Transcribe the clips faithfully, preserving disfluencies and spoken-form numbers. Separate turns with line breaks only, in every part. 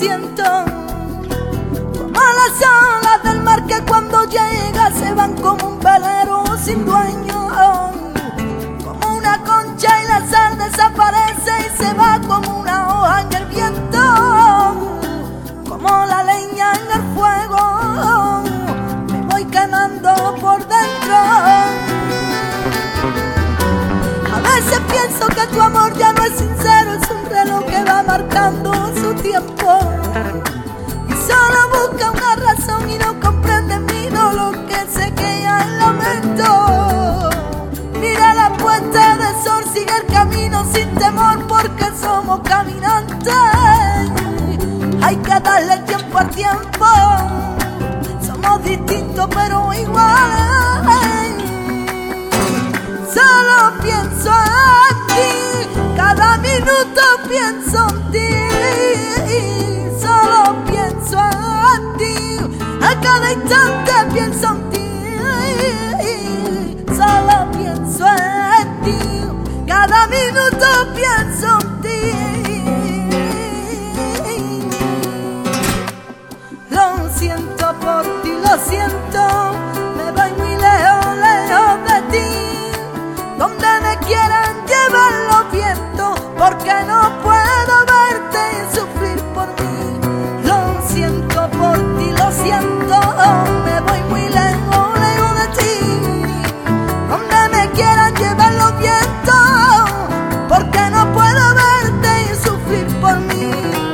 siento como las olas del mar que cuando llega se van como un velero sin dueño, como una concha y la sal desaparece y se va como una hoja en el viento, como la leña en el fuego, me voy quemando por dentro. A veces pienso que tu amor ya no es sincero, es un reloj que va marcando su tiempo y solo busca una razón y no comprende mi dolor que se queda en lamento. Mira la puesta de sol, sigue el camino sin temor porque somos caminantes. Hay que darle tiempo al tiempo, somos distintos pero iguales. Solo pienso en ti, cada minuto pienso en ti. Solo pienso en ti, a cada instante pienso en ti. Solo pienso en ti, cada minuto pienso en ti. Lo siento por ti, lo siento, me voy muy lejos, lejos de ti. Donde me quieran llevar los vientos, porque no puedo verte y sufrir por mí. Lo siento por ti, lo siento, me voy muy lejos, lejos de ti. Donde me quieran llevar los vientos, porque no puedo verte y sufrir por mí.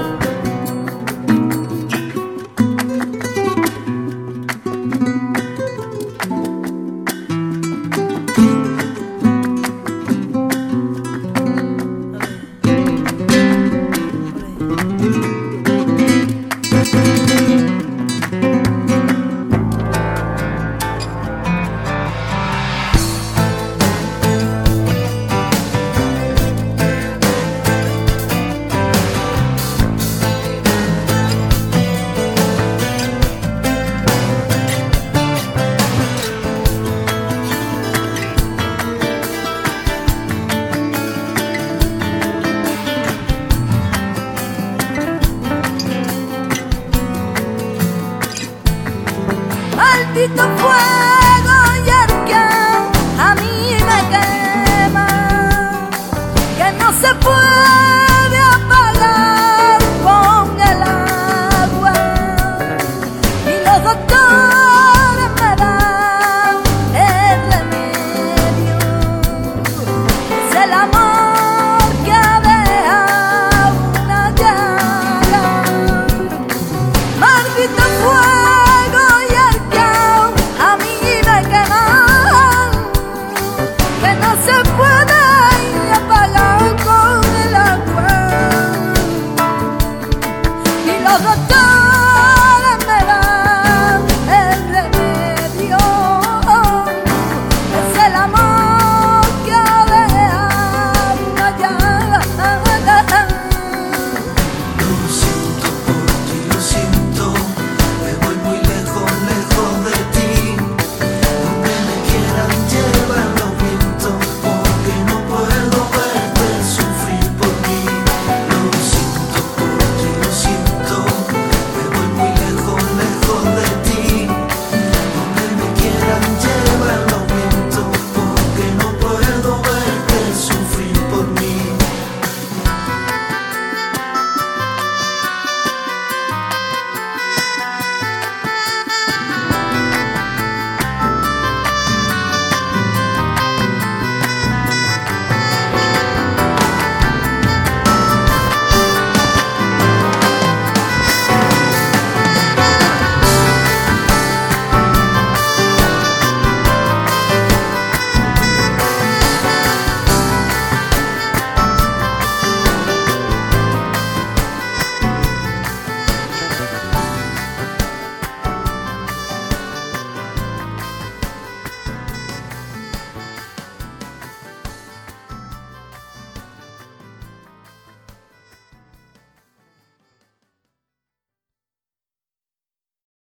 Maldito fuego y el que a mí me quema, que no se puede